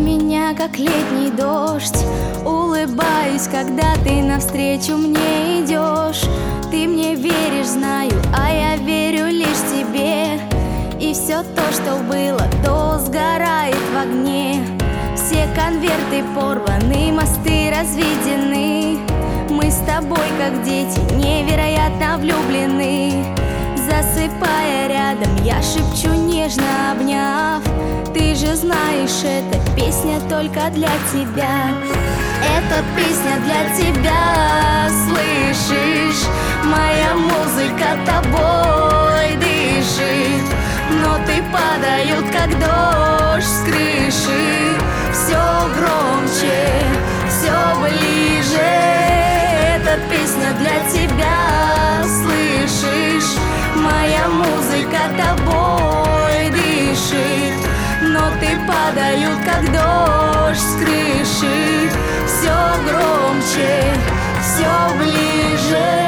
меня, как летний дождь. Улыбаюсь, когда ты навстречу мне идешь. Ты мне веришь, знаю, а я верю лишь тебе. И все то, что было, то сгорает в огне. Все конверты порваны, мосты разведены. Мы с тобой, как дети, невероятно влюблены. Засыпая рядом, я шепчу, нежно обняв: ты же знаешь, эта песня только для тебя. Эта песня для тебя, слышишь? Моя музыка тобой дышит. Ноты падают, как дождь с крыши. Все громче, все ближе. Эта песня для тебя, слышишь? Моя музыка тобой дышит. Ноты падают, как дождь с крыши. Все громче, все ближе.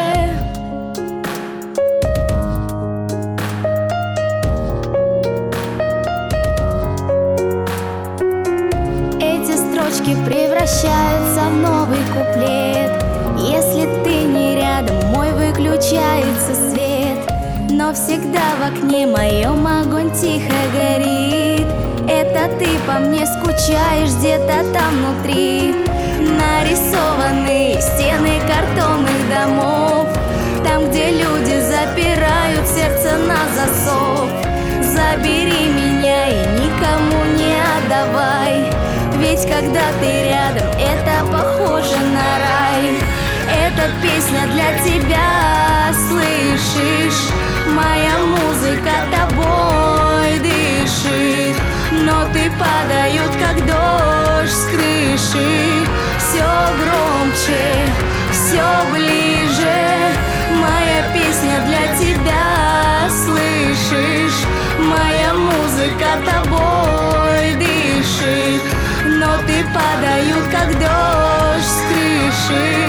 Превращаются в новый куплет. Если ты не рядом, мой выключается свет. Но всегда в окне моем огонь тихо горит. Это ты по мне скучаешь где-то там внутри. Нарисованные стены картонных домов, там, где люди запирают сердце на засов. Забери меня и никому не отдавай. Ведь когда ты рядом, это похоже на рай. Эта песня для тебя, слышишь? Моя музыка тобой дышит. Ноты падают, как дождь с крыши. Все громче, все ближе. Моя песня для тебя, слышишь? Моя музыка тобой дышит. Ноты падают, как дождь с крыши.